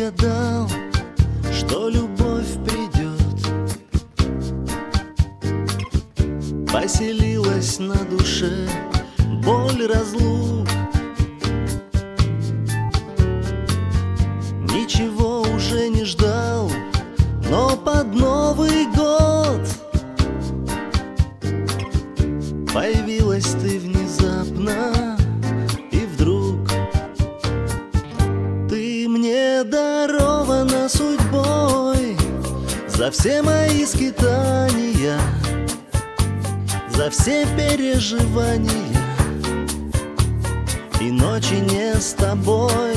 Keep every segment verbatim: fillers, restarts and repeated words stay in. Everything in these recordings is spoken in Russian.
гадал, что любовь придет, поселилась на душе боль разлук. Ничего уже не ждал, но под Новый год появилась ты внезапно, и вдруг ты мне дарована судьбой за все мои скитания, за все переживания и ночи не с тобой.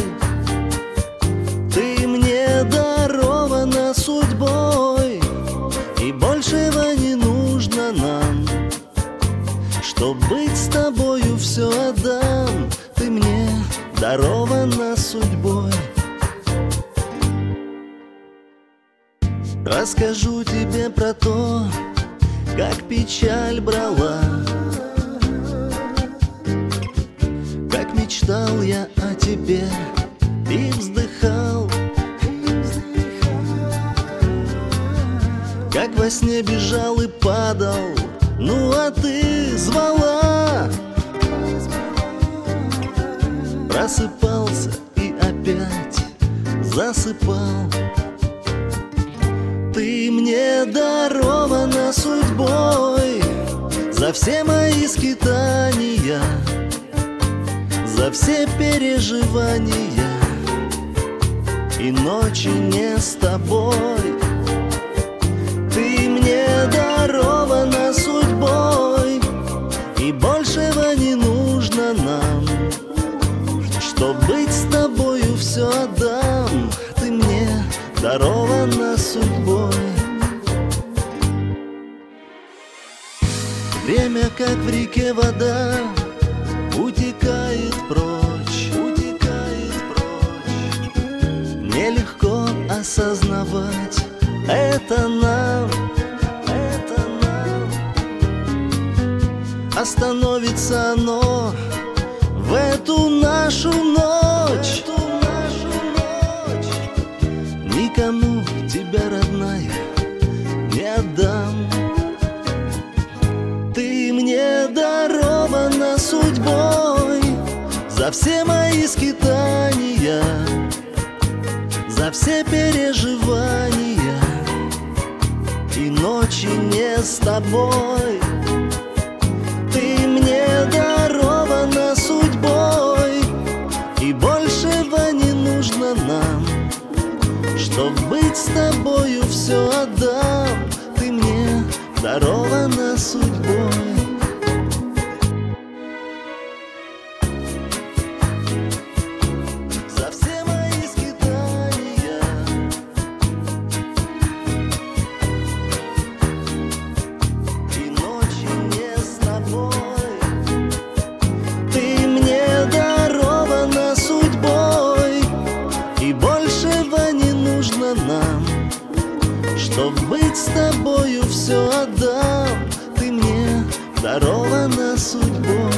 Ты мне дарована судьбой, и большего не нужно нам. Чтоб быть с тобою, все отдам. Ты мне дарована судьбой. Расскажу тебе про то, как печаль брала, как мечтал я о тебе и вздыхал, как во сне бежал и падал, ну а ты звала. Просыпался и опять засыпал. Ты мне дарована судьбой за все мои скитания, за все переживания и ночи не с тобой. Ты мне дарована судьбой, и большего не нужно нам. Чтоб быть с тобою, все отдам. Ты мне дарована судьбой. Время, как в реке вода, утекает прочь, утекает прочь. Нелегко осознавать это нам, это нам. Остановится оно в эту нашу ночь, эту нашу ночь. Никому тебя, родная, не отдам. Ты мне дарована судьбой за все мои скитания, за все переживания и ночи не с тобой. Ты мне дарована судьбой, и большего не нужно нам. Чтоб быть с тобою, все отдам. Ты мне дарована судьбой. За все мои скитания и ночи не с тобой. Ты мне дарована судьбой, и большего не нужно нам. Чтоб быть с тобою, все отдам. Ты мне дарована судьбой.